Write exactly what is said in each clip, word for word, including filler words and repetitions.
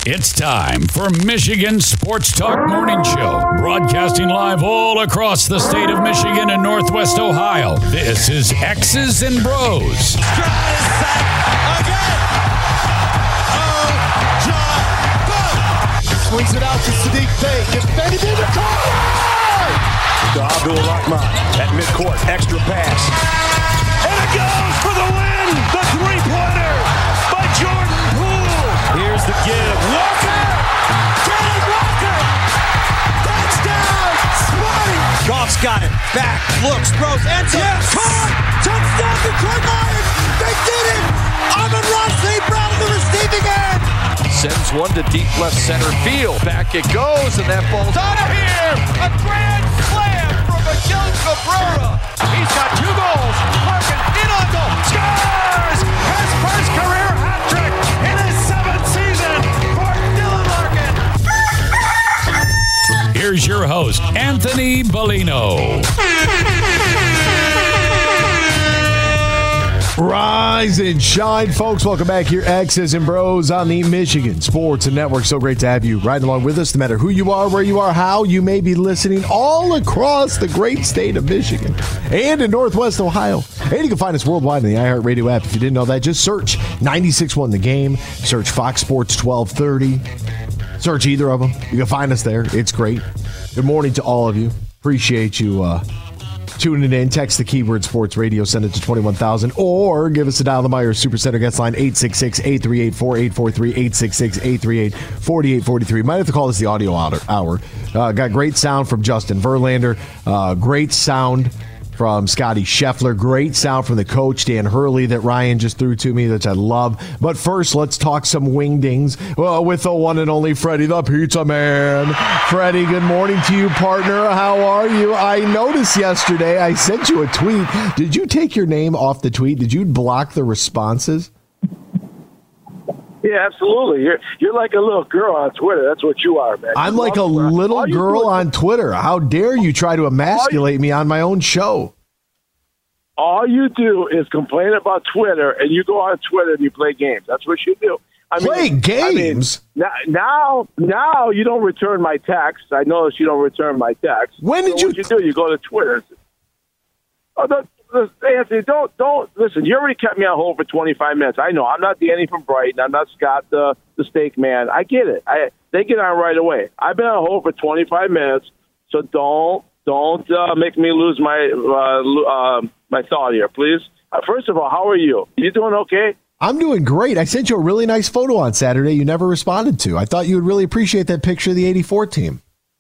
It's time for Michigan Sports Talk Morning Show, broadcasting live all across the state of Michigan and Northwest Ohio. This is X's and Bros. Swings it out to Sadiq Bey. Defended in the corner. To Abdul-Rahman at midcourt. Extra pass. And it goes for the win. The three-pointer by Jordan Poole. Here's the give. Walker. Kenny Walker. Touchdown. Spotty. Goff's got it. Back. Looks. Throws. Ends up. Yes. Caught. Touchdown Detroit Lions. They did it. Amon-Ra Saint Brown on the receiving end. Sends one to deep left center field. Back it goes, and that ball's out of here. A grand slam from Miguel Cabrera. He's got two goals. Larkin in on goal. Scores! His first career hat trick in his seventh season for Dylan Larkin. Here's your host, Anthony Bellino. Rise and shine, folks. Welcome back here, X's and Bros on the Michigan Sports and Network. So great to have you riding along with us, no matter who you are, where you are, how you may be listening, all across the great state of Michigan and in Northwest Ohio. And you can find us worldwide in the iHeartRadio app. If you didn't know that, just search ninety-six point one The Game, search Fox Sports twelve thirty, search either of them. You can find us there. It's great. Good morning to all of you. Appreciate you uh, tuning in. Text the keyword sports radio, send it to twenty-one thousand, or give us a dial the Myers Supercenter guest line eight six six, eight three eight, four eight four three, eight six six, eight three eight, four eight four three. Might have to call this the audio hour. Uh, got great sound from Justin Verlander, uh, great sound from Scotty Scheffler, great sound from the coach, Dan Hurley, that Ryan just threw to me, that I love. But first, let's talk some wingdings well, with the one and only Freddie the Pizza Man. Freddie, good morning to you, partner. How are you? I noticed yesterday I sent you a tweet. Did you take your name off the tweet? Did you block the responses? Yeah, absolutely. You're you're like a little girl on Twitter. That's what you are, man. I'm like a little girl on Twitter. How dare you try to emasculate me on my own show? All you do is complain about Twitter, and you go on Twitter and you play games. That's what you do. I play mean, games? I mean, now, now you don't return my text. I notice you don't return my text. When did so you? What you do? You go to Twitter. Oh, don't, Anthony, don't don't listen. You already kept me on hold for twenty-five minutes. I know I'm not Danny from Brighton. I'm not Scott the the steak man. I get it. I they get on right away. I've been on hold for twenty-five minutes, so don't don't uh, make me lose my uh, uh, my thought here, please. Uh, first of all, how are you? You doing okay? I'm doing great. I sent you a really nice photo on Saturday you never responded to. I thought you would really appreciate that picture of the eighty-four team.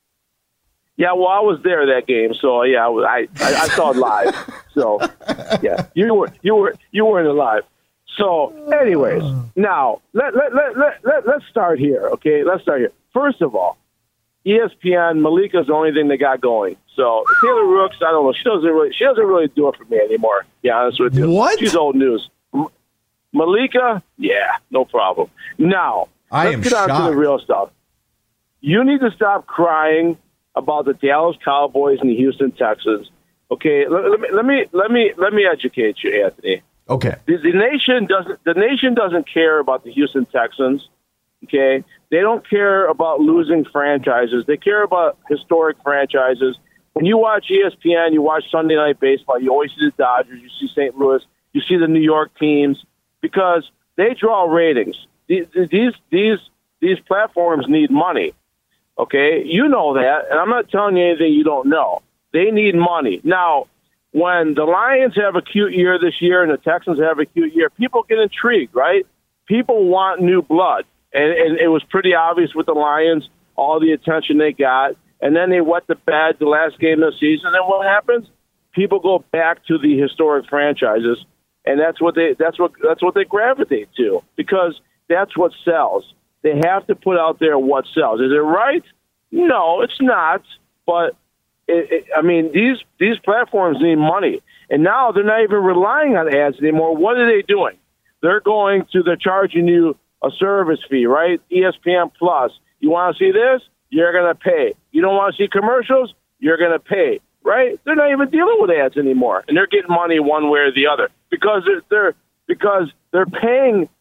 Yeah, well, I was there that game, so yeah, I I, I saw it live. So yeah, you were you were you weren't alive. So, anyways, now let let let let, let let's start here. Okay, let's start here. First of all, E S P N, Malika's the only thing they got going. So Taylor Rooks, I don't know. She doesn't really she doesn't really do it for me anymore. To be honest with you, what? She's old news. M- Malika, yeah, no problem. Now I let's am get shocked. on to the real stuff. You need to stop crying about the Dallas Cowboys and the Houston Texans. Okay, let, let me let me let me let me educate you, Anthony. Okay. The, the nation doesn't the nation doesn't care about the Houston Texans. Okay, they don't care about losing franchises. They care about historic franchises. When you watch E S P N, you watch Sunday Night Baseball. You always see the Dodgers. You see Saint Louis. You see the New York teams because they draw ratings. These these these these platforms need money. Okay, you know that, and I'm not telling you anything you don't know. They need money. Now, when the Lions have a cute year this year and the Texans have a cute year, people get intrigued, right? People want new blood, and, and it was pretty obvious with the Lions, all the attention they got, and then they wet the bed the last game of the season, and what happens? People go back to the historic franchises, and that's what they that's what that's what they gravitate to because that's what sells. They have to put out there what sells. Is it right? No, it's not. But it, it, I mean, these these platforms need money, and now they're not even relying on ads anymore. What are they doing? They're going to they're charging you a service fee, right? E S P N Plus. You want to see this? You're going to pay. You don't want to see commercials? You're going to pay, right? They're not even dealing with ads anymore, and they're getting money one way or the other because they're, they're because they're paying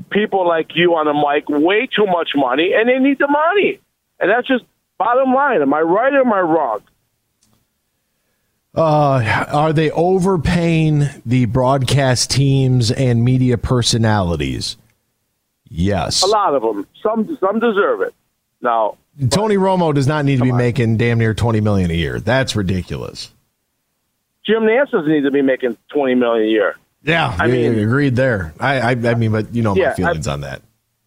people like you on the mic way too much money, and they need the money. And that's just bottom line. Am I right or am I wrong? Uh, are they overpaying the broadcast teams and media personalities? Yes. A lot of them. Some some deserve it. Now, Tony but, Romo does not need to be on. making damn near twenty million dollars a year. That's ridiculous. Jim Nantz doesn't need to be making twenty million dollars a year. Yeah, I mean, agreed there. I, I, I mean, but you know yeah, my feelings I, on that.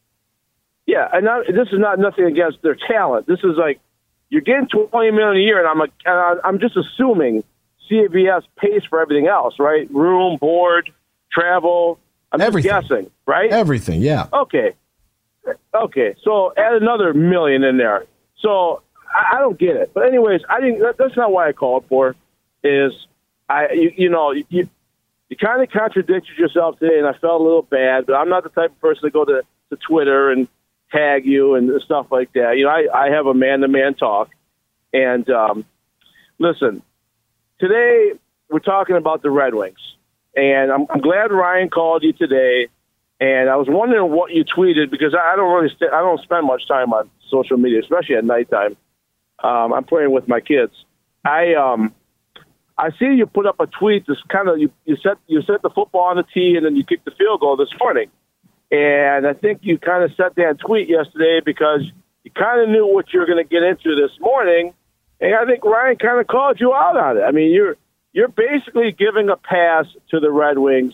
Yeah, and not, this is not nothing against their talent. This is like you're getting twenty million dollars a year, and I'm a, and I'm just assuming C B S pays for everything else, right? Room, board, travel. I'm everything. just guessing, right? Everything, yeah. Okay, okay. So add another million in there. So I, I don't get it. But anyways, I think that, that's not why I called for. Is I you, you know you. You kind of contradicted yourself today, and I felt a little bad. But I'm not the type of person to go to, to Twitter and tag you and stuff like that. You know, I, I have a man-to-man talk. And um, listen, today we're talking about the Red Wings. And I'm, I'm glad Ryan called you today. And I was wondering what you tweeted because I don't really st- I don't spend much time on social media, especially at nighttime. Um, I'm playing with my kids. I um. I see you put up a tweet. This kind of you, you set you set the football on the tee and then you kicked the field goal this morning. And I think you kind of set that tweet yesterday because you kind of knew what you were going to get into this morning. And I think Ryan kind of called you out on it. I mean, you're you're basically giving a pass to the Red Wings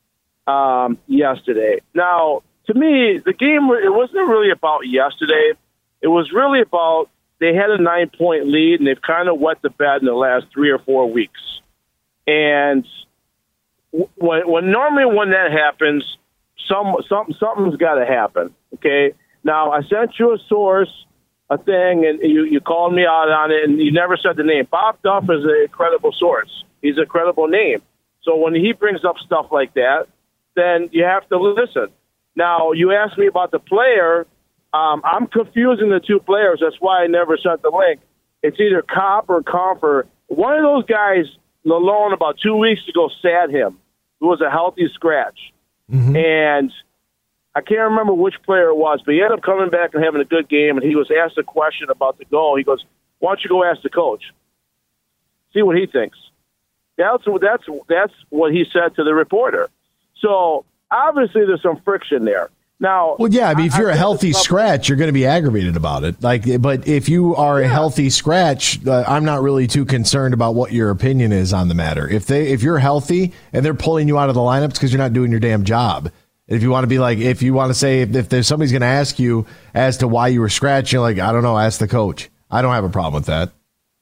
um, yesterday. Now, to me, the game it wasn't really about yesterday. It was really about. They had a nine-point lead, and they've kind of wet the bed in the last three or four weeks. And when, when normally when that happens, some, some something's got to happen. Okay. Now I sent you a source, a thing, and you, you called me out on it, and you never said the name. Bob Duff is a credible source. He's a credible name. So when he brings up stuff like that, then you have to listen. Now you asked me about the player. Um, I'm confusing the two players. That's why I never sent the link. It's either Cop or Comfer. One of those guys, Lalone, about two weeks ago, sat him. It was a healthy scratch. Mm-hmm. And I can't remember which player it was, but he ended up coming back and having a good game, and he was asked a question about the goal. He goes, why don't you go ask the coach? See what he thinks. That's, that's, that's what he said to the reporter. So obviously there's some friction there. Now, well, yeah, I mean, if you're I, a healthy I, scratch, you're going to be aggravated about it. Like, but if you are yeah. a healthy scratch, uh, I'm not really too concerned about what your opinion is on the matter. If they, if you're healthy and they're pulling you out of the lineups because you're not doing your damn job. If you want to be like, if you want to say, if, if there's somebody's going to ask you as to why you were scratching, like, I don't know, ask the coach. I don't have a problem with that.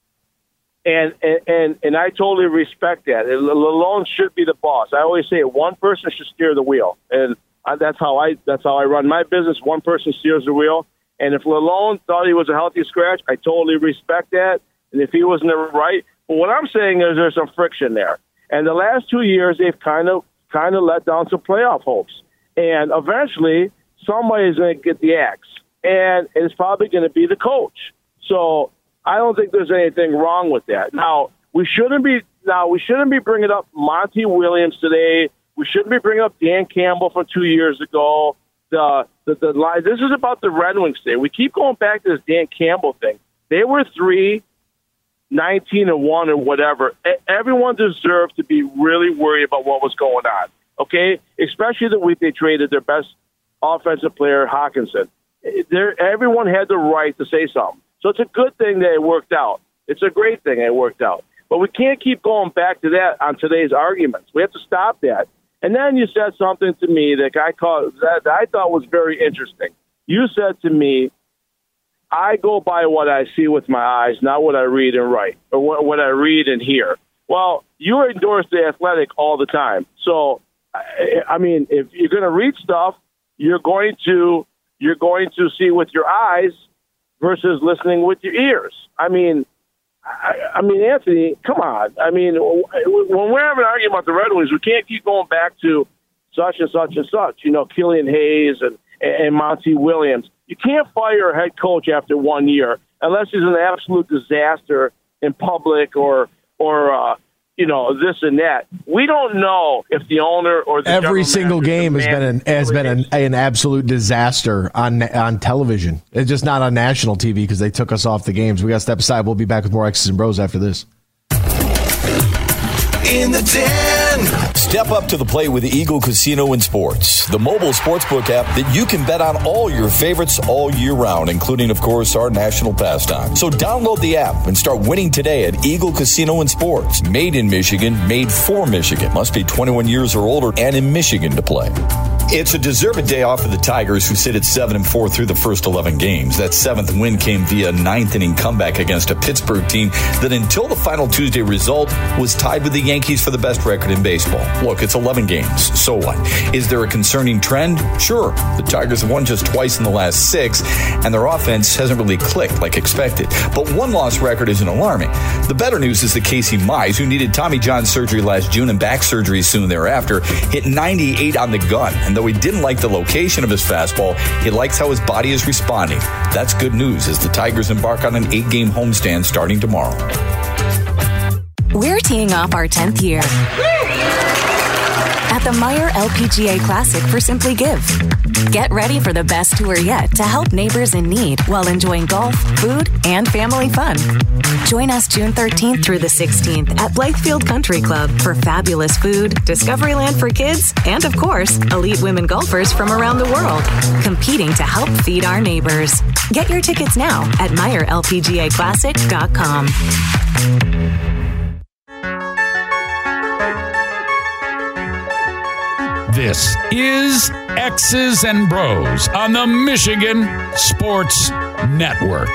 And and and, and I totally respect that. Lalone should be the boss. I always say one person should steer the wheel, and I, that's how I that's how I run my business. One person steers the wheel, and if Lalone thought he was a healthy scratch, I totally respect that. And if he wasn't right, but what I'm saying is there's some friction there. And the last two years, they've kind of kind of let down some playoff hopes. And eventually, somebody's going to get the axe, and it's probably going to be the coach. So I don't think there's anything wrong with that. Now we shouldn't be now we shouldn't be bringing up Monty Williams today. We shouldn't be bringing up Dan Campbell from two years ago. The the, the line. This is about the Red Wings today. We keep going back to this Dan Campbell thing. They were three, nineteen and one, or whatever. Everyone deserved to be really worried about what was going on. Okay, especially the week they traded their best offensive player, Hawkinson. There, everyone had the right to say something. So it's a good thing that it worked out. It's a great thing that it worked out. But we can't keep going back to that on today's arguments. We have to stop that. And then you said something to me that I called, that I thought was very interesting. You said to me, I go by what I see with my eyes, not what I read and write, or what, what I read and hear. Well, you endorse The Athletic all the time. So, I, I mean, if you're going to read stuff, you're going to you're going to see with your eyes versus listening with your ears. I mean, I, I mean, Anthony, come on. I mean, when we're having an argument about the Red Wings, we can't keep going back to such and such and such. You know, Killian Hayes and, and Monty Williams. You can't fire a head coach after one year unless he's an absolute disaster in public or or uh, you know, this and that. We don't know if the owner or the every single game has been an has been an, an absolute disaster on on television. It's just not on national T V because they took us off the games. We got to step aside. We'll be back with more X's and Bros after this. In the den. Step up to the plate with Eagle Casino and Sports, the mobile sportsbook app that you can bet on all your favorites all year round, including, of course, our national pastime. So download the app and start winning today at Eagle Casino and Sports. Made in Michigan, made for Michigan. Must be twenty-one years or older and in Michigan to play. It's a deserved day off for the Tigers, who sit at seven and four through the first eleven games. That seventh win came via a ninth inning comeback against a Pittsburgh team that, until the final Tuesday result, was tied with the Yankees for the best record in baseball. Look, it's eleven games. So what? Is there a concerning trend? Sure. The Tigers have won just twice in the last six, and their offense hasn't really clicked like expected. But one loss record isn't alarming. The better news is that Casey Mize, who needed Tommy John surgery last June and back surgery soon thereafter, hit ninety-eight on the gun. And though he didn't like the location of his fastball, he likes how his body is responding. That's good news as the Tigers embark on an eight-game homestand starting tomorrow. We're teeing off our tenth year at the Meijer L P G A Classic for Simply Give. Get ready for the best tour yet to help neighbors in need while enjoying golf, food, and family fun. Join us June thirteenth through the sixteenth at Blythefield Country Club for fabulous food, Discoveryland for kids, and of course, elite women golfers from around the world, competing to help feed our neighbors. Get your tickets now at Meijer L P G A Classic dot com. This is X's and Bros on the Michigan Sports Network.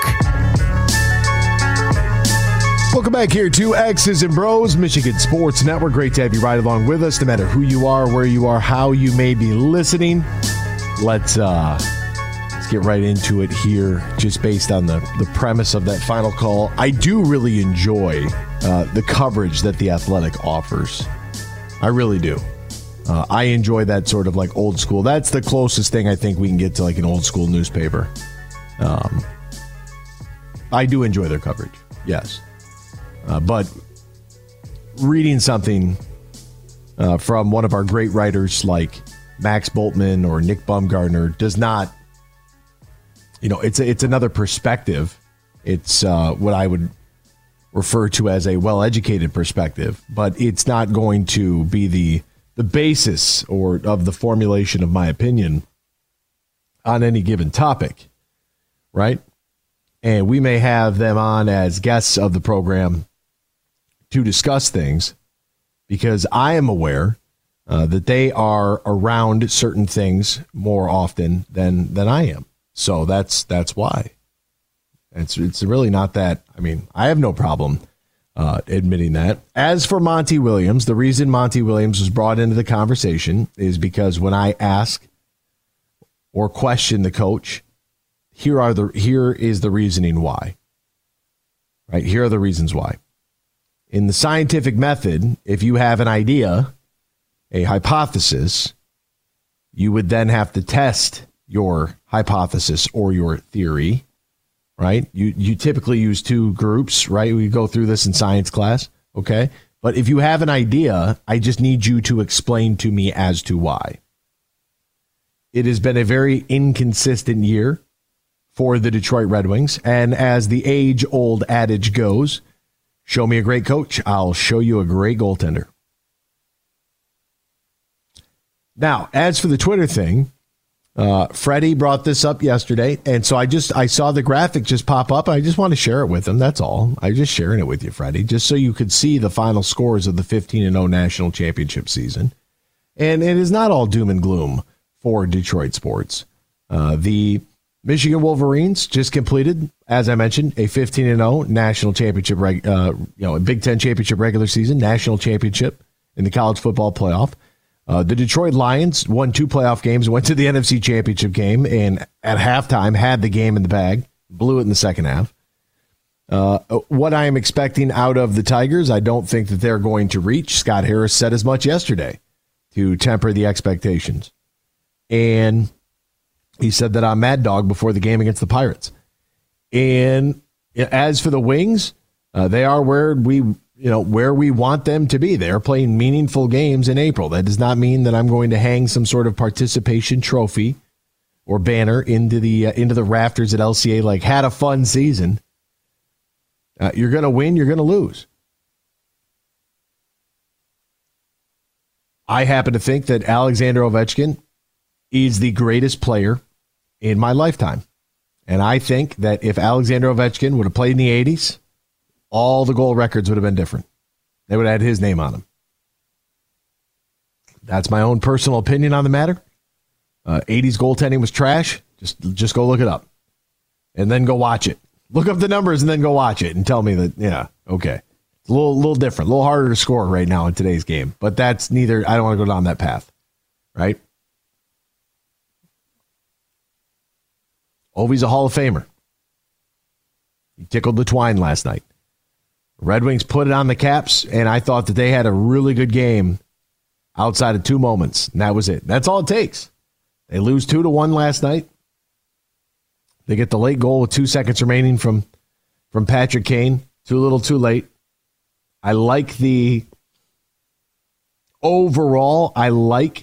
Welcome back here to X's and Bros, Michigan Sports Network. Great to have you right along with us, no matter who you are, where you are, how you may be listening. Let's uh, let's get right into it here, just based on the, the premise of that final call. I do really enjoy uh, the coverage that The Athletic offers. I really do. Uh, I enjoy that sort of like old school. That's the closest thing I think we can get to like an old school newspaper. Um, I do enjoy their coverage, yes. Uh, but reading something uh, from one of our great writers like Max Boltman or Nick Baumgartner does not, you know, it's a, it's another perspective. It's uh, what I would refer to as a well-educated perspective, but it's not going to be the the basis or of the formulation of my opinion on any given topic, right? And we may have them on as guests of the program to discuss things because I am aware uh, that they are around certain things more often than than I am. So that's that's why. It's it's really not that. I mean, I have no problem Uh, admitting that. As for Monty Williams, the reason Monty Williams was brought into the conversation is because when I ask or question the coach, here are the here is the reasoning why. Right? Here are the reasons why. In the scientific method, if you have an idea, a hypothesis, you would then have to test your hypothesis or your theory. Right? You you typically use two groups, right? We go through this in science class, okay? But if you have an idea, I just need you to explain to me as to why. It has been a very inconsistent year for the Detroit Red Wings, and as the age-old adage goes, show me a great coach, I'll show you a great goaltender. Now, as for the Twitter thing, Uh, Freddie brought this up yesterday, and so I just I saw the graphic just pop up. I just want to share it with him. That's all. I'm just sharing it with you, Freddie, just so you could see the final scores of the fifteen and oh National Championship season. And it is not all doom and gloom for Detroit sports. Uh, the Michigan Wolverines just completed, as I mentioned, a fifteen and oh National Championship, reg- uh, you know, a Big Ten Championship regular season, National Championship in the college football playoff. Uh, the Detroit Lions won two playoff games, went to the N F C Championship game, and at halftime had the game in the bag, blew it in the second half. Uh, what I am expecting out of the Tigers, I don't think that they're going to reach. Scott Harris said as much yesterday to temper the expectations. And he said that I'm Mad Dog before the game against the Pirates. And as for the Wings, uh, they are where we you know, where we want them to be. They're playing meaningful games in April. That does not mean that I'm going to hang some sort of participation trophy or banner into the uh, into the rafters at L C A like had a fun season. Uh, you're going to win, you're going to lose. I happen to think that Alexander Ovechkin is the greatest player in my lifetime. And I think that if Alexander Ovechkin would have played in the eighties, all the goal records would have been different. They would have had his name on them. That's my own personal opinion on the matter. Uh, eighties goaltending was trash. Just, just go look it up. And then go watch it. Look up the numbers and then go watch it and tell me that, yeah, okay. It's a little, little different, a little harder to score right now in today's game. But that's neither, I don't want to go down that path, right? Ovi's a Hall of Famer. He tickled the twine last night. Red Wings put it on the Caps, and I thought that they had a really good game outside of two moments, and that was it. That's all it takes. They lose two to one last night. They get the late goal with two seconds remaining from, from Patrick Kane. Too little, too late. I like the overall, I like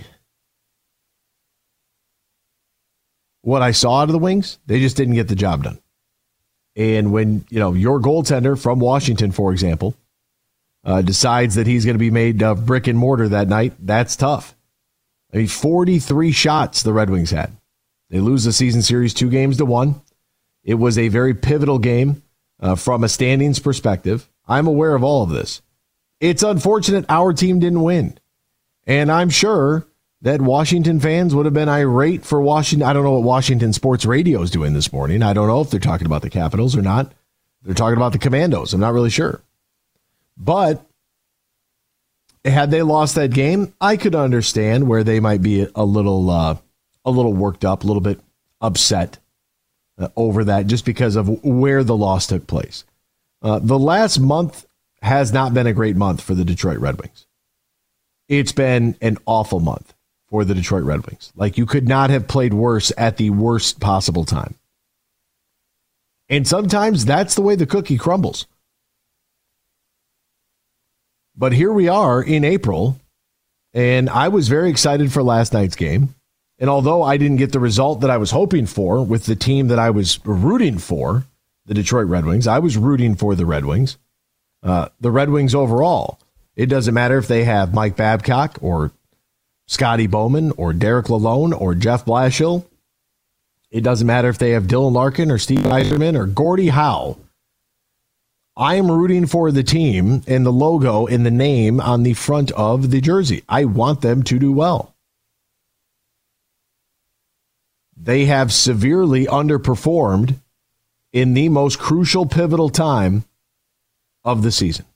what I saw out of the Wings. They just didn't get the job done. And when, you know, your goaltender from Washington, for example, uh, decides that he's going to be made of brick and mortar that night, that's tough. I mean, forty-three shots the Red Wings had. They lose the season series two games to one. It was a very pivotal game uh, from a standings perspective. I'm aware of all of this. It's unfortunate our team didn't win. And I'm sure that Washington fans would have been irate for Washington. I don't know what Washington Sports Radio is doing this morning. I don't know if they're talking about the Capitals or not. They're talking about the Commandos. I'm not really sure. But had they lost that game, I could understand where they might be a little uh, a little worked up, a little bit upset uh, over that just because of where the loss took place. Uh, the last month has not been a great month for the Detroit Red Wings. It's been an awful month for the Detroit Red Wings. Like, you could not have played worse at the worst possible time. And sometimes that's the way the cookie crumbles. But here we are in April, and I was very excited for last night's game. And although I didn't get the result that I was hoping for with the team that I was rooting for, the Detroit Red Wings, I was rooting for the Red Wings. Uh, the Red Wings overall, it doesn't matter if they have Mike Babcock or Scotty Bowman or Derek Lalonde or Jeff Blashill. It doesn't matter if they have Dylan Larkin or Steve Yzerman or Gordie Howe. I am rooting for the team and the logo and the name on the front of the jersey. I want them to do well. They have severely underperformed in the most crucial, pivotal time of the season.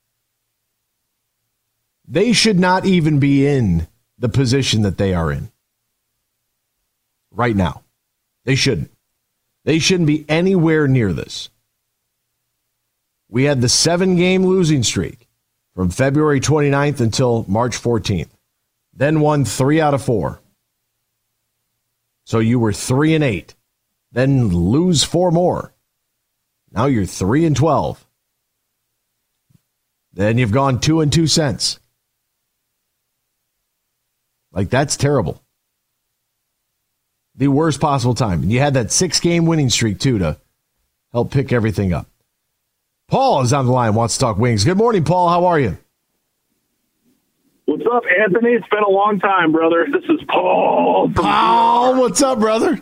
They should not even be in the position that they are in right now. They shouldn't. They shouldn't be anywhere near this. We had the seven-game losing streak from February twenty-ninth until March fourteenth. Then won three out of four. So you were three and eight. Then lose four more. Now you're three and twelve. Then you've gone two and two cents. Like, that's terrible. The worst possible time. And you had that six-game winning streak, too, to help pick everything up. Paul is on the line, wants to talk Wings. Good morning, Paul. How are you? What's up, Anthony? It's been a long time, brother. This is Paul. Paul, what's up, brother?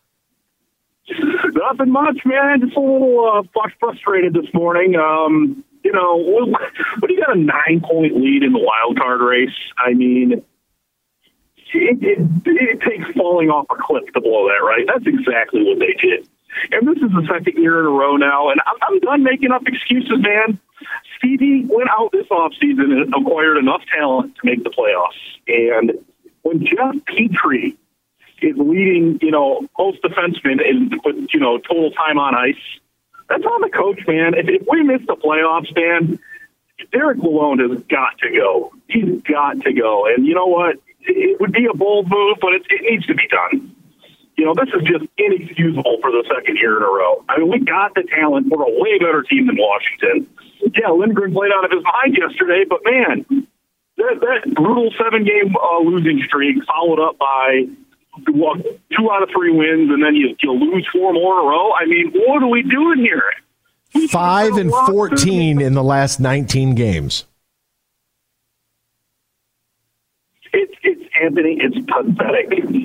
Nothing much, man. Just a little uh, frustrated this morning. Um, you know, when you got a nine-point lead in the wild card race, I mean, it, it, it takes falling off a cliff to blow that, right? That's exactly what they did. And this is the second year in a row now, and I'm, I'm done making up excuses, man. Stevie went out this offseason and acquired enough talent to make the playoffs. And when Jeff Petrie is leading, you know, most defensemen in, you know, total time on ice, that's on the coach, man. If, if we miss the playoffs, man, Derek Lalonde has got to go. He's got to go. And you know what? It would be a bold move, but it, it needs to be done. You know, this is just inexcusable for the second year in a row. I mean, we got the talent. We're a way better team than Washington. Yeah, Lindgren played out of his mind yesterday, but man, that, that brutal seven-game uh, losing streak followed up by well, two out of three wins, and then you, you lose four more in a row. I mean, what are we doing here? Five and fourteen in the last nineteen games. It's it's Anthony. It's pathetic.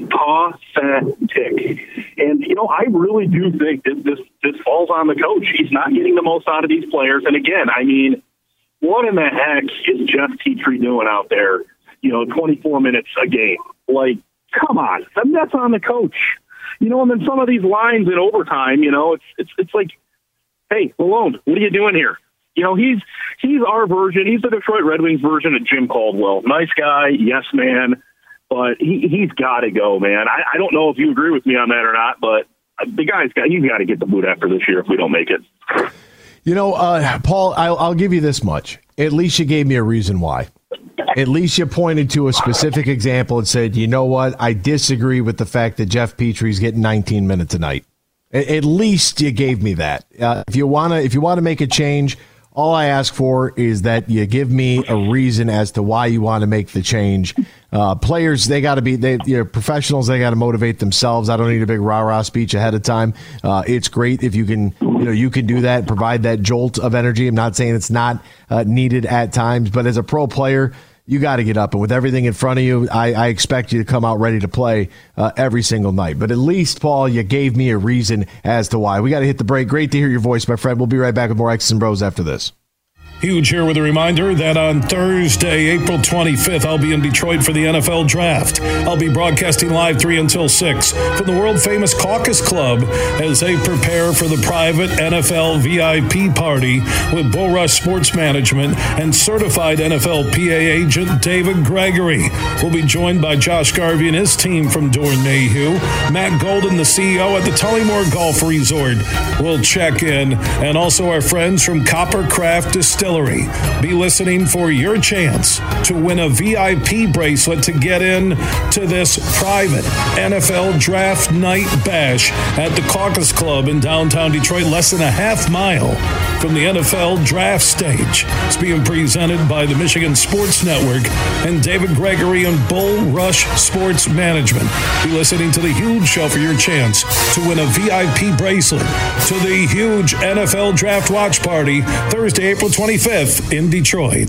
Pathetic. And you know, I really do think this this this falls on the coach. He's not getting the most out of these players. And again, I mean, what in the heck is Jeff Petrie doing out there? You know, twenty-four minutes a game. Like, come on. I mean, that's on the coach. You know, and then some of these lines in overtime. You know, it's it's it's like, hey, Malone, what are you doing here? You know, he's he's our version. He's the Detroit Red Wings version of Jim Caldwell. Nice guy, yes, man, but he, he's got to go, man. I, I don't know if you agree with me on that or not, but the guy's got he's got to get the boot after this year if we don't make it. You know, uh, Paul, I'll, I'll give you this much. At least you gave me a reason why. At least you pointed to a specific example and said, you know what, I disagree with the fact that Jeff Petrie's getting nineteen minutes a night. At, at least you gave me that. Uh, if you wanna, if you want to make a change, all I ask for is that you give me a reason as to why you want to make the change. Uh, players, they got to be they, you know, professionals. They got to motivate themselves. I don't need a big rah-rah speech ahead of time. Uh, it's great if you can, you know, you can do that, provide that jolt of energy. I'm not saying it's not uh, needed at times, but as a pro player, you got to get up. And with everything in front of you, I, I expect you to come out ready to play uh, every single night. But at least, Paul, you gave me a reason as to why. We got to hit the break. Great to hear your voice, my friend. We'll be right back with more X's and Bros after this. Huge here with a reminder that on Thursday, April twenty-fifth, I'll be in Detroit for the N F L Draft. I'll be broadcasting live three until six from the world-famous Caucus Club as they prepare for the private N F L V I P party with Bull Rush Sports Management and certified N F L P A agent David Gregory. We'll be joined by Josh Garvey and his team from Doran Mayhew. Matt Golden, the C E O at the Tullymore Golf Resort, will check in, and also our friends from Coppercraft Distillery. Be listening for your chance to win a V I P bracelet to get in to this private N F L Draft Night Bash at the Caucus Club in downtown Detroit, less than a half mile from the N F L Draft Stage. It's being presented by the Michigan Sports Network and David Gregory and Bull Rush Sports Management. Be listening to the Huge Show for your chance to win a V I P bracelet to the huge N F L Draft Watch Party Thursday, April twenty-fifth in Detroit.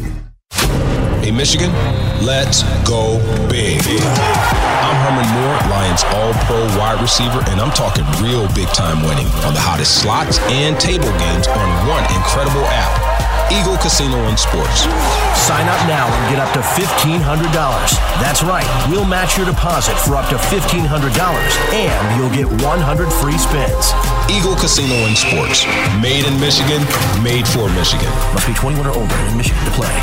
Hey, Michigan, let's go big. I'm Herman Moore, Lions All-Pro wide receiver, and I'm talking real big-time winning on the hottest slots and table games on one incredible app. Eagle Casino and Sports. Sign up now and get up to fifteen hundred dollars. That's right. We'll match your deposit for up to fifteen hundred dollars, and you'll get one hundred free spins. Eagle Casino and Sports. Made in Michigan, made for Michigan. Must be twenty-one or older in Michigan to play.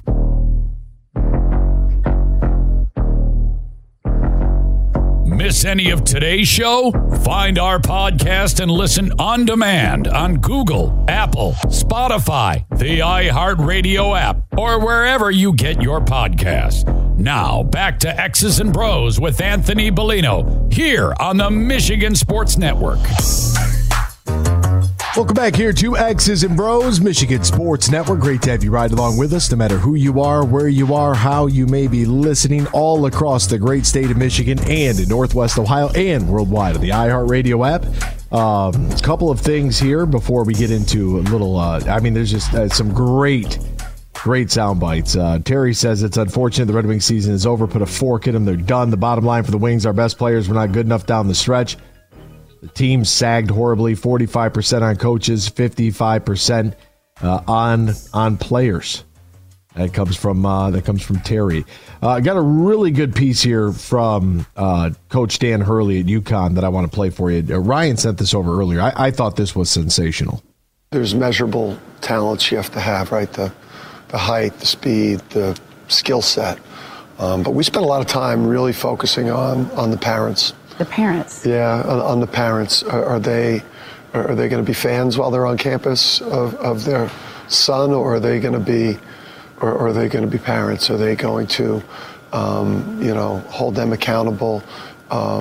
Miss any of today's show? Find our podcast and listen on demand on Google, Apple, Spotify, the iHeartRadio app, or wherever you get your podcast. Now, back to X's and Bros with Anthony Bellino here on the Michigan Sports Network. Welcome back here to X's and Bros, Michigan Sports Network. Great to have you ride along with us, no matter who you are, where you are, how you may be listening, all across the great state of Michigan and in Northwest Ohio and worldwide on the iHeartRadio app. Um, a couple of things here before we get into a little, uh, I mean, there's just uh, some great, great sound bites. Uh, Terry says it's unfortunate the Red Wings season is over. Put a fork in them. They're done. The bottom line for the Wings, our best players were not good enough down the stretch. The team sagged horribly, forty-five percent on coaches, fifty-five percent uh, on on players. That comes from uh, that comes from Terry. I uh, got a really good piece here from uh, Coach Dan Hurley at UConn that I want to play for you. Uh, Ryan sent this over earlier. I, I thought this was sensational. There's measurable talents you have to have, right? The the height, the speed, the skill set. Um, but we spent a lot of time really focusing on on the parents. The parents. Yeah, on, on the parents. Are, are they are they going to be fans while they're on campus of, of their son, or are they going to be, or, or are they going to be parents? Are they going to, um, you know, hold them accountable? Um,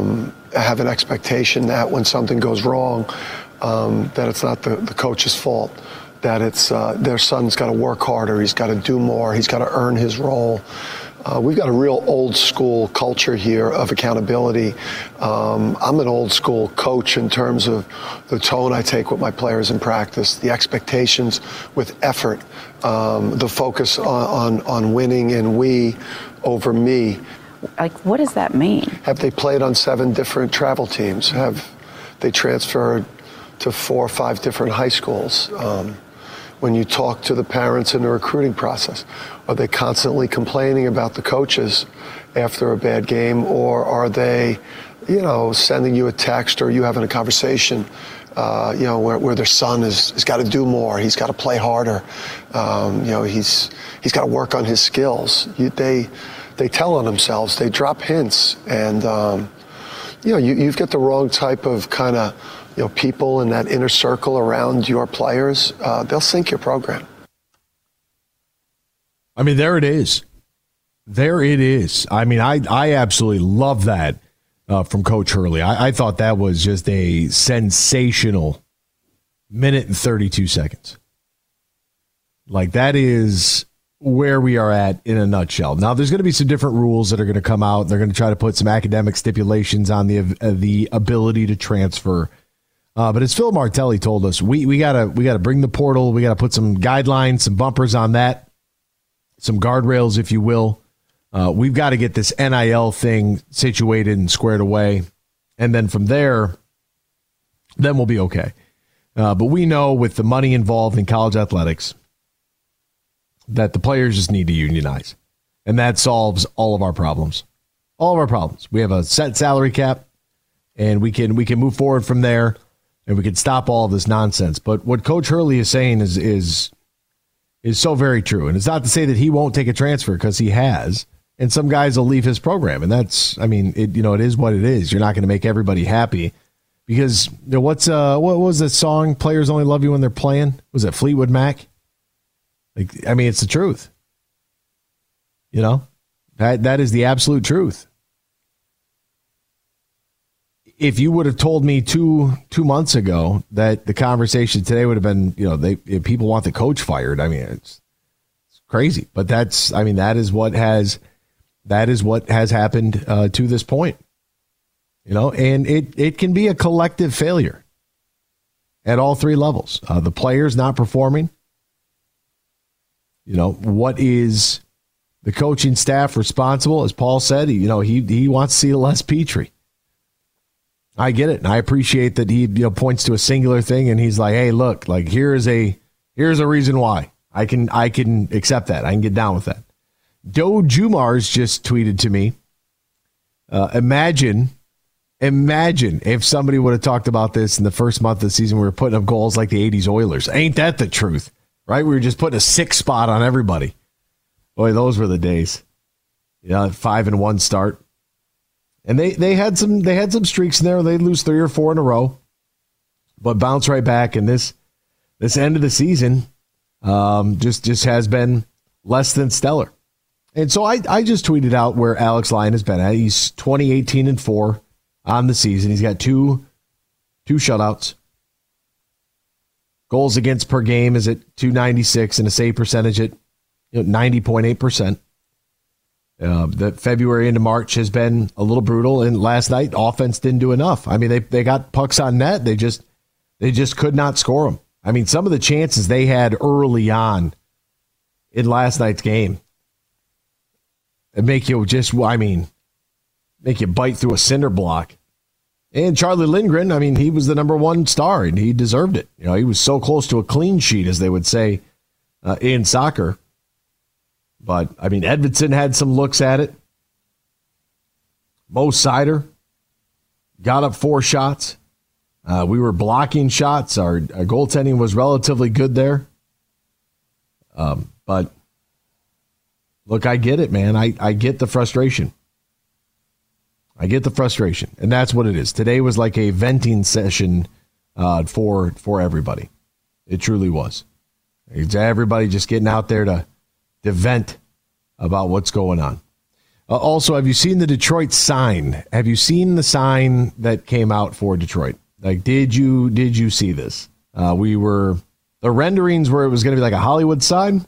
have an expectation that when something goes wrong, um, that it's not the, the coach's fault, that it's uh, their son's got to work harder, he's got to do more, he's got to earn his role. Uh, we've got a real old school culture here of accountability. Um, I'm an old school coach in terms of the tone I take with my players in practice, the expectations with effort, um, the focus on, on, on winning and we over me. Like, what does that mean? Have they played on seven different travel teams? Have they transferred to four or five different high schools? Um, when you talk to the parents in the recruiting process, are they constantly complaining about the coaches after a bad game, or are they, you know, sending you a text or you having a conversation, uh, you know, where, where their son is, has got to do more, he's got to play harder, um, you know, he's he's got to work on his skills. You, they they tell on themselves, they drop hints, and um, you know, you, you've got the wrong type of kind of, you know, people in that inner circle around your players, uh, they'll sink your program. I mean, there it is. There it is. I mean, I, I absolutely love that uh, from Coach Hurley. I, I thought that was just a sensational minute and thirty-two seconds. Like, that is where we are at in a nutshell. Now, there's going to be some different rules that are going to come out. They're going to try to put some academic stipulations on the uh, the ability to transfer. Uh, but as Phil Martelli told us, we we gotta we gotta bring the portal. We gotta put some guidelines, some bumpers on that, some guardrails, if you will. Uh, we've got to get this N I L thing situated and squared away, and then from there, then we'll be okay. Uh, but we know with the money involved in college athletics that the players just need to unionize, and that solves all of our problems. All of our problems. We have a set salary cap, and we can we can move forward from there. And we could stop all of this nonsense. But what Coach Hurley is saying is is is so very true. And it's not to say that he won't take a transfer, because he has. And some guys will leave his program. And that's, I mean, it you know, it is what it is. You're not going to make everybody happy. Because, you know, what's uh what was the song, Players Only Love You When They're Playing? Was it Fleetwood Mac? Like, I mean, it's the truth. You know? That that is the absolute truth. If you would have told me two two months ago that the conversation today would have been, you know, they if people want the coach fired, I mean, it's, it's crazy. But that's, I mean, that is what has that is what has happened uh, to this point. You know, and it it can be a collective failure at all three levels. Uh, the players not performing. You know, what is the coaching staff responsible? As Paul said, you know, he he wants to see Les Petrie. I get it, and I appreciate that he, you know, points to a singular thing, and he's like, "Hey, look, like here is a here's a reason why I can I can accept that. I can get down with that." Doe Jumars just tweeted to me, uh, "Imagine, imagine if somebody would have talked about this in the first month of the season. We were putting up goals like the eighties Oilers. Ain't that the truth, right? We were just putting a six spot on everybody. Boy, those were the days. You know, five and one start." And they, they had some they had some streaks in there. They'd lose three or four in a row, but bounce right back. And this this end of the season um, just just has been less than stellar. And so I, I just tweeted out where Alex Lyon has been at. He's twenty, eighteen, and four on the season. He's got two two shutouts. Goals against per game is at two ninety-six and a save percentage at, you know, ninety point eight percent. Uh, that February into March has been a little brutal, and last night offense didn't do enough. I mean, they they got pucks on net, they just they just could not score them. I mean, some of the chances they had early on in last night's game, it make you just, I mean, make you bite through a cinder block. And Charlie Lindgren, I mean, he was the number one star, and he deserved it. You know, he was so close to a clean sheet, as they would say uh, in soccer. But, I mean, Edvidson had some looks at it. Mo Sider got up four shots. Uh, we were blocking shots. Our, our goaltending was relatively good there. Um, but, look, I get it, man. I, I get the frustration. I get the frustration. And that's what it is. Today was like a venting session uh, for, for everybody. It truly was. It's everybody just getting out there to to vent about what's going on. Uh, also, have you seen the Detroit sign? Have you seen the sign that came out for Detroit? Like, did you did you see this? Uh, we were the renderings where it was going to be like a Hollywood sign.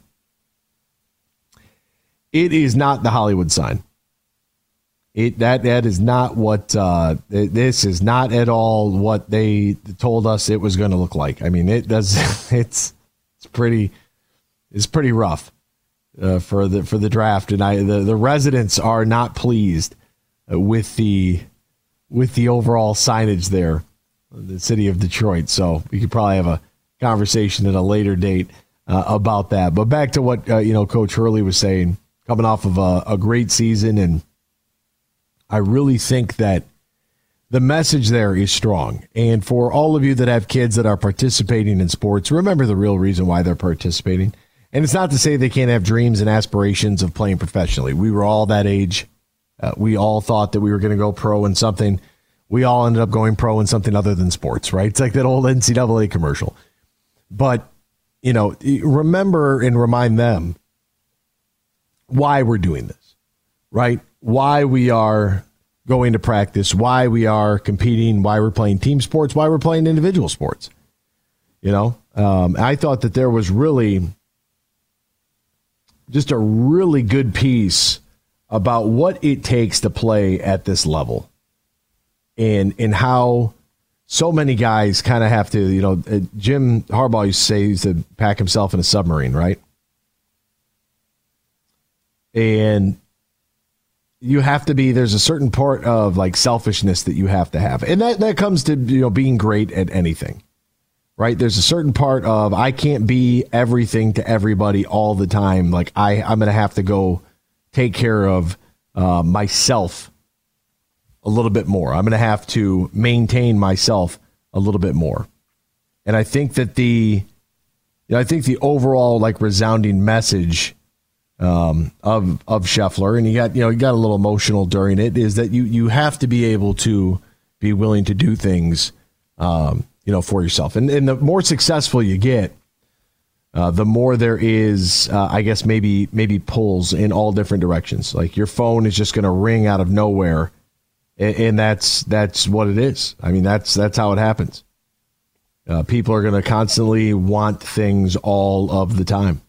It is not the Hollywood sign. It that that is not what uh, this is not at all what they told us it was going to look like. I mean, it does. It's it's pretty it's pretty rough. Uh, for the for the draft, and I the, the residents are not pleased uh, with the with the overall signage there, the city of Detroit. So we could probably have a conversation at a later date uh, about that. But back to what uh, you know, Coach Hurley was saying, coming off of a, a great season, and I really think that the message there is strong. And for all of you that have kids that are participating in sports, remember the real reason why they're participating. And it's not to say they can't have dreams and aspirations of playing professionally. We were all that age. Uh, we all thought that we were going to go pro in something. We all ended up going pro in something other than sports, right? It's like that old N C double A commercial. But, you know, remember and remind them why we're doing this, right? Why we are going to practice, why we are competing, why we're playing team sports, why we're playing individual sports. You know, um, I thought that there was really just a really good piece about what it takes to play at this level, and and how so many guys kind of have to, you know, uh, Jim Harbaugh used to say he used to pack himself in a submarine, right? And you have to be, there's a certain part of like selfishness that you have to have. And that, that comes to, you know, being great at anything. Right? There's a certain part of I can't be everything to everybody all the time. Like I, I'm going to have to go take care of uh, myself a little bit more. I'm going to have to maintain myself a little bit more. And I think that the, you know, I think the overall like resounding message um, of of Scheffler, and he got, you know, he got a little emotional during it, is that you you have to be able to be willing to do things. Um, you know, for yourself. And, and the more successful you get, uh, the more there is, uh, I guess, maybe maybe pulls in all different directions. Like your phone is just going to ring out of nowhere, and, and that's that's what it is. I mean, that's that's how it happens. Uh, people are going to constantly want things all of the time.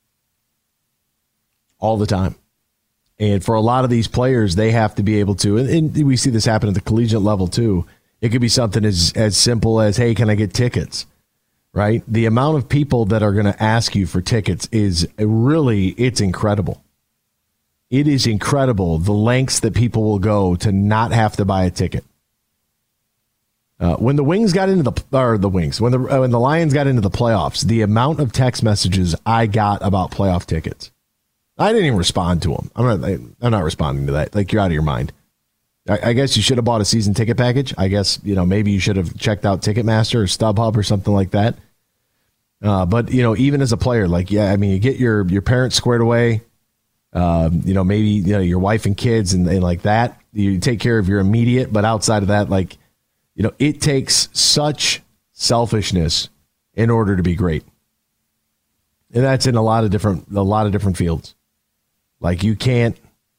All the time. And for a lot of these players, they have to be able to, and, and we see this happen at the collegiate level too. It could be something as, as simple as, hey, can I get tickets? Right? The amount of people that are going to ask you for tickets is really, it's incredible. It is incredible the lengths that people will go to not have to buy a ticket. Uh, when the Wings got into the, or the Wings, when the uh, when the Lions got into the playoffs, the amount of text messages I got about playoff tickets, I didn't even respond to them. I'm not, I'm not responding to that. Like, you're out of your mind. I guess you should have bought a season ticket package. I guess, you know, maybe you should have checked out Ticketmaster or StubHub or something like that. Uh, but, you know, even as a player, like, yeah, I mean, you get your, your parents squared away, um, you know, maybe, you know, your wife and kids and, and like that. You take care of your immediate, but outside of that, like, you know, it takes such selfishness in order to be great. And that's in a lot of different, a lot of different fields. Like, you can't,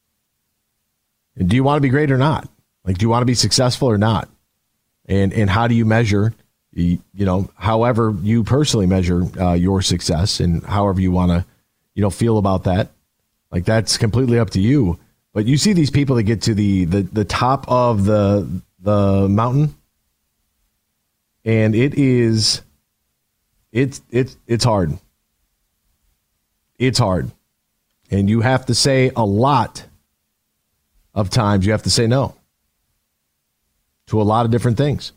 do you want to be great or not? Like, do you want to be successful or not? And and how do you measure, you, you know, however you personally measure uh, your success, and however you want to, you know, feel about that. Like, that's completely up to you. But you see these people that get to the the, the top of the the mountain, and it is, it's it's it's hard. It's hard, and you have to say a lot of times. You have to say no to a lot of different things.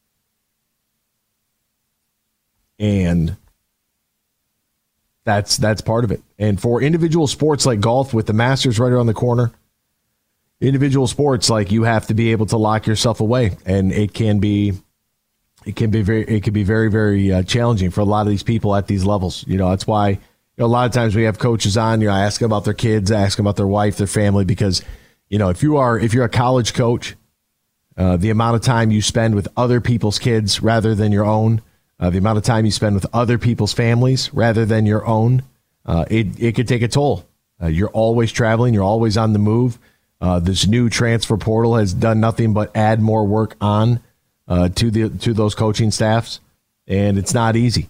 And that's that's part of it. And for individual sports like golf, with the Masters right around the corner, individual sports, like, you have to be able to lock yourself away, and it can be it can be very it can be very very uh, challenging for a lot of these people at these levels. You know, that's why, you know, a lot of times we have coaches on, you know, I ask them about their kids, I ask them about their wife, their family, because, you know, if you are if you're a college coach, uh, the amount of time you spend with other people's kids rather than your own, uh, the amount of time you spend with other people's families rather than your own, uh, it it could take a toll. Uh, you're always traveling, you're always on the move. Uh, this new transfer portal has done nothing but add more work on uh, to the to those coaching staffs, and it's not easy.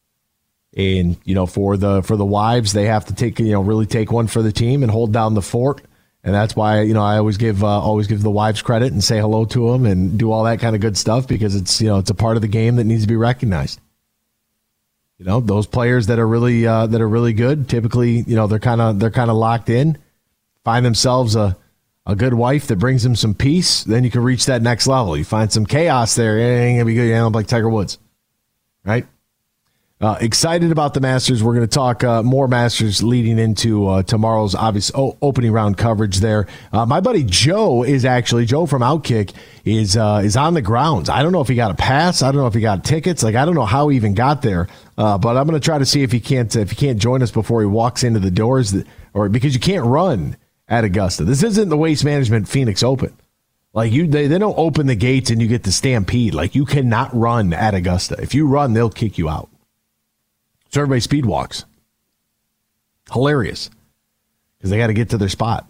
And you know, for the for the wives, they have to take you know really take one for the team and hold down the fort. And that's why you know I always give uh, always give the wives credit and say hello to them and do all that kind of good stuff, because it's you know it's a part of the game that needs to be recognized. You know, those players that are really uh, that are really good, typically you know they're kind of they're kind of locked in, find themselves a. A good wife that brings them some peace, then you can reach that next level. You find some chaos there, it ain't going to be good. You end up like Tiger Woods, right? Uh, excited about the Masters. We're going to talk uh, more Masters leading into uh, tomorrow's obvious o- opening round coverage there. Uh, my buddy Joe is actually, Joe from Outkick, is uh, is on the grounds. I don't know if he got a pass. I don't know if he got tickets. Like I don't know how he even got there, uh, but I'm going to try to see if he can't if he can't join us before he walks into the doors, that, or because you can't run at Augusta. This isn't the Waste Management Phoenix Open. Like you, they, they don't open the gates and you get the stampede. Like you cannot run at Augusta. If you run, they'll kick you out. So everybody speed walks. Hilarious. Because they got to get to their spot.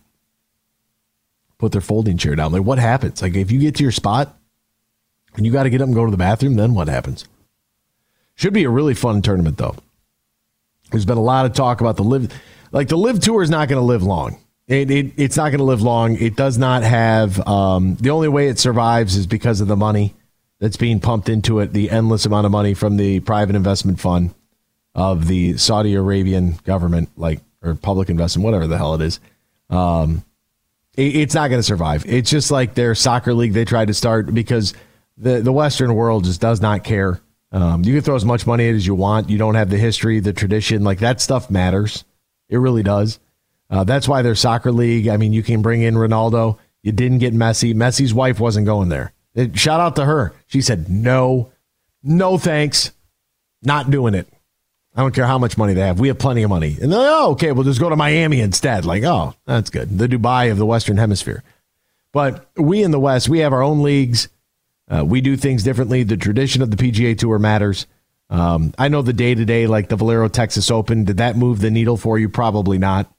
Put their folding chair down. Like what happens? Like if you get to your spot and you got to get up and go to the bathroom, then what happens? Should be a really fun tournament though. There's been a lot of talk about the live. Like the live tour is not going to live long. It, it it's not going to live long. It does not have um, the only way it survives is because of the money that's being pumped into it, the endless amount of money from the private investment fund of the Saudi Arabian government, like or public investment, whatever the hell it is. Um, it, it's not going to survive. It's just like their soccer league they tried to start because the the Western world just does not care. Um, you can throw as much money at it as you want. You don't have the history, the tradition, like that stuff matters. It really does. Uh, that's why their soccer league, I mean, you can bring in Ronaldo. You didn't get Messi. Messi's wife wasn't going there. It, shout out to her. She said, no, no thanks. Not doing it. I don't care how much money they have. We have plenty of money. And they're like, oh, okay, we'll just go to Miami instead. Like, oh, that's good. The Dubai of the Western Hemisphere. But we in the West, we have our own leagues. Uh, we do things differently. The tradition of the P G A Tour matters. Um, I know the day-to-day, like the Valero Texas Open, did that move the needle for you? Probably not.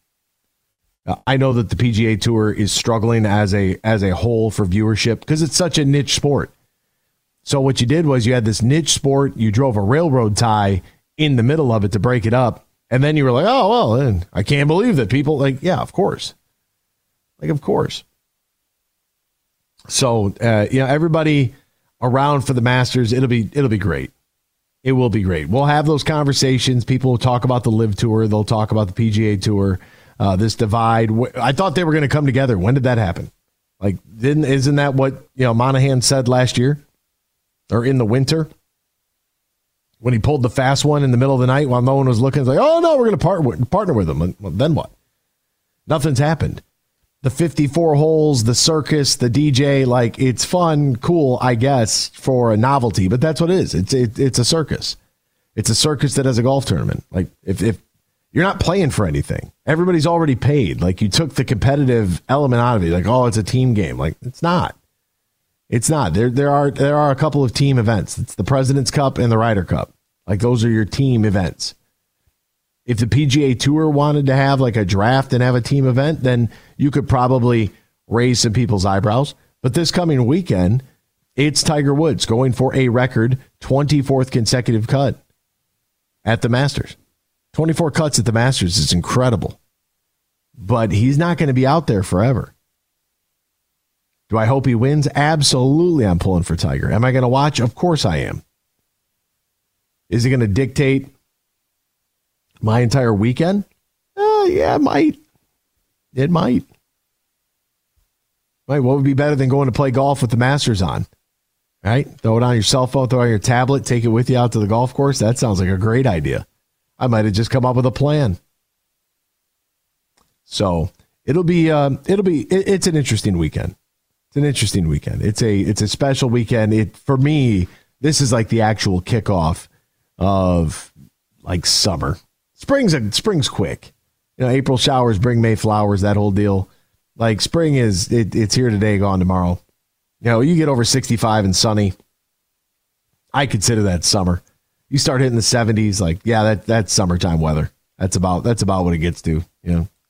I know that the P G A Tour is struggling as a as a whole for viewership because it's such a niche sport. So what you did was you had this niche sport, you drove a railroad tie in the middle of it to break it up, and then you were like, oh, well, then I can't believe that people, like, yeah, of course. Like, of course. So, uh, you know, everybody around for the Masters, it'll be it'll be great. It will be great. We'll have those conversations. People will talk about the Live Tour. They'll talk about the P G A Tour. Uh, this divide. I thought they were going to come together. When did that happen? Like, didn't isn't that what you know Monahan said last year, or in the winter, when he pulled the fast one in the middle of the night while no one was looking? It's like, oh no, we're going to part, partner with them. Well, then what? Nothing's happened. The fifty-four holes, the circus, the D J, like it's fun, cool, I guess, for a novelty, but that's what it is. It's it, it's a circus. It's a circus that has a golf tournament. Like if if. You're not playing for anything. Everybody's already paid. Like you took the competitive element out of it. Like, oh, it's a team game. Like it's not. It's not. There there are there are a couple of team events. It's the President's Cup and the Ryder Cup. Like those are your team events. If the P G A Tour wanted to have like a draft and have a team event, then you could probably raise some people's eyebrows. But this coming weekend, it's Tiger Woods going for a record twenty-fourth consecutive cut at the Masters. twenty-four cuts at the Masters is incredible. But he's not going to be out there forever. Do I hope he wins? Absolutely, I'm pulling for Tiger. Am I going to watch? Of course I am. Is it going to dictate my entire weekend? Uh, yeah, it might. It might. Might. What would be better than going to play golf with the Masters on? Right? Throw it on your cell phone, throw it on your tablet, take it with you out to the golf course. That sounds like a great idea. I might have just come up with a plan. So it'll be uh, it'll be it, it's an interesting weekend. It's an interesting weekend. It's a it's a special weekend. It for me, this is like the actual kickoff of like summer. Spring's a, spring's quick. You know, April showers bring May flowers. That whole deal. Like spring is it, it's here today, gone tomorrow. You know, you get over sixty-five and sunny. I consider that summer. You start hitting the seventies, like, yeah, that that's summertime weather. That's about that's about what it gets to. You know,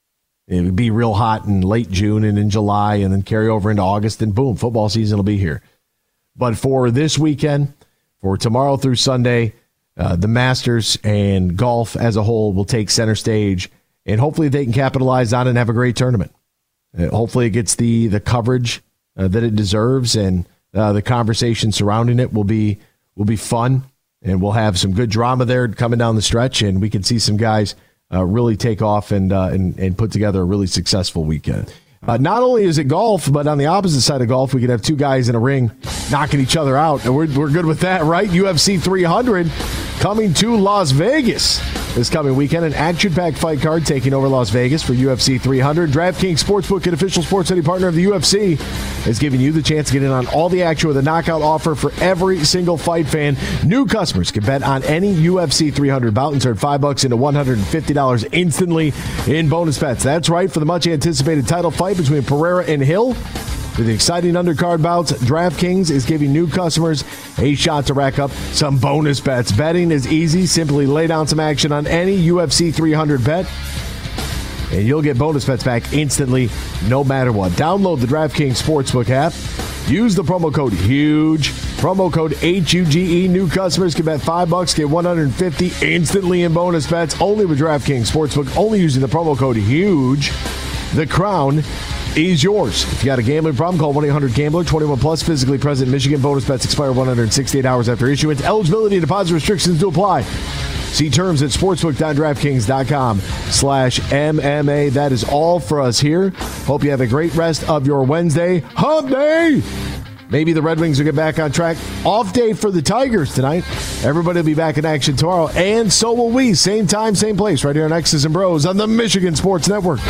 It would be real hot in late June and in July and then carry over into August, and boom, football season will be here. But for this weekend, for tomorrow through Sunday, uh, the Masters and golf as a whole will take center stage, and hopefully they can capitalize on it and have a great tournament. Uh, hopefully it gets the, the coverage uh, that it deserves, and uh, the conversation surrounding it will be will be fun, and we'll have some good drama there coming down the stretch, and we can see some guys Uh, really take off and, uh, and and put together a really successful weekend. Uh, not only is it golf, but on the opposite side of golf, we can have two guys in a ring knocking each other out, and we're we're good with that, right? U F C three hundred coming to Las Vegas this coming weekend. An action-packed fight card taking over Las Vegas for U F C three hundred. DraftKings Sportsbook, an official sports betting partner of the U F C, is giving you the chance to get in on all the action with a knockout offer for every single fight fan. New customers can bet on any U F C three hundred bout and turn five bucks into one hundred fifty dollars instantly in bonus bets. That's right, for the much-anticipated title fight between Pereira and Hill. With the exciting undercard bouts, DraftKings is giving new customers a shot to rack up some bonus bets. Betting is easy. Simply lay down some action on any U F C three hundred bet, and you'll get bonus bets back instantly, no matter what. Download the DraftKings Sportsbook app. Use the promo code HUGE. Promo code H U G E. New customers can bet five bucks, get one hundred fifty instantly in bonus bets. Only with DraftKings Sportsbook. Only using the promo code HUGE. The crown is yours. If you got a gambling problem, call one eight hundred gambler. twenty-one plus, physically present in Michigan. Bonus bets expire one hundred sixty-eight hours after issuance. Eligibility and deposit restrictions do apply. See terms at sportsbook.draftkings.com slash MMA. That is all for us here. Hope you have a great rest of your Wednesday. Hump Day! Maybe the Red Wings will get back on track. Off day for the Tigers tonight. Everybody will be back in action tomorrow, and so will we. Same time, same place, right here on X's and Bros on the Michigan Sports Network.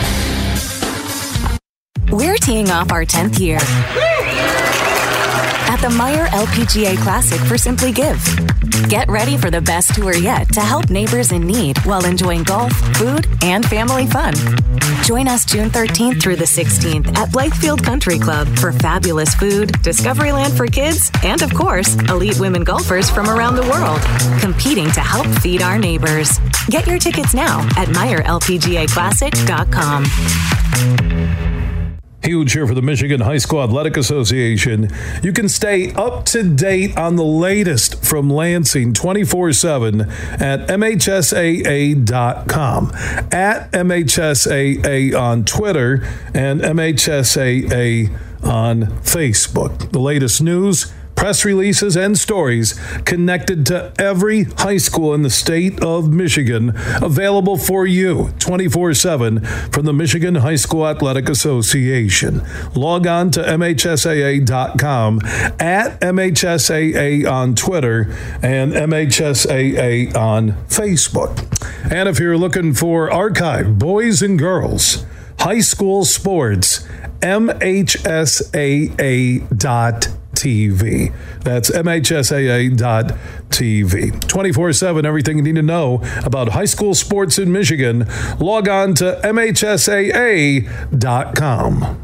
We're teeing off our tenth year at the Meijer L P G A Classic for Simply Give. Get ready for the best tour yet to help neighbors in need while enjoying golf, food, and family fun. Join us June thirteenth through the sixteenth at Blythefield Country Club for fabulous food, Discoveryland for kids, and of course, elite women golfers from around the world competing to help feed our neighbors. Get your tickets now at Meijer L P G A Classic dot com. Huge here for the Michigan High School Athletic Association. You can stay up to date on the latest from Lansing twenty-four seven at M H S A A dot com, at M H S A A on Twitter, and M H S A A on Facebook. The latest news, press releases, and stories connected to every high school in the state of Michigan, available for you twenty-four seven from the Michigan High School Athletic Association. Log on to M H S A A dot com, at M H S A A on Twitter, and M H S A A on Facebook. And if you're looking for archive boys and girls high school sports, M H S A A dot com. T V. That's M H S A A dot T V. twenty-four seven, everything you need to know about high school sports in Michigan. Log on to M H S A A dot com.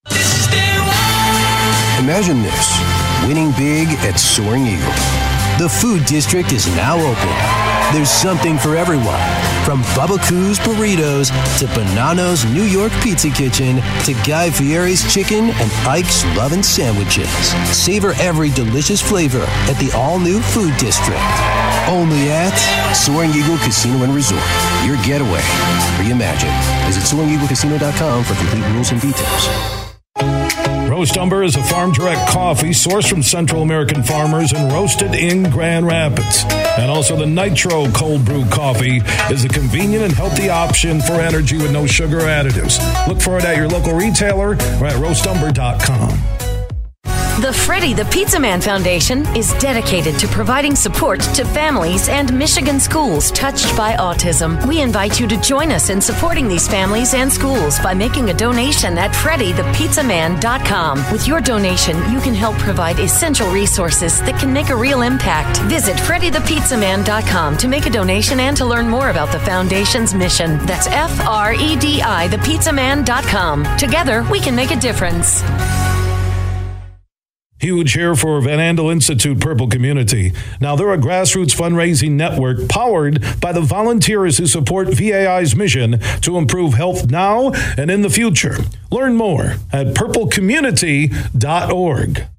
Imagine this, winning big at Soaring Eagle. The food district is now open. There's something for everyone, from Bubba Coo's Burritos to Bonanno's New York Pizza Kitchen to Guy Fieri's Chicken and Ike's Lovin' Sandwiches. Savor every delicious flavor at the all-new Food District. Only at Soaring Eagle Casino and Resort. Your getaway. Reimagined. Visit soaring eagle casino dot com for complete rules and details. Roast Umber is a farm direct coffee sourced from Central American farmers and roasted in Grand Rapids. And also the Nitro Cold Brew Coffee is a convenient and healthy option for energy with no sugar additives. Look for it at your local retailer or at roast umber dot com. The Freddie the Pizza Man Foundation is dedicated to providing support to families and Michigan schools touched by autism. We invite you to join us in supporting these families and schools by making a donation at freddie the pizza man dot com. With your donation, you can help provide essential resources that can make a real impact. Visit freddie the pizza man dot com to make a donation and to learn more about the foundation's mission. That's F R E D I the pizza man dot com. Together, we can make a difference. Huge here for Van Andel Institute Purple Community. Now, they're a grassroots fundraising network powered by the volunteers who support V A I's mission to improve health now and in the future. Learn more at purple community dot org.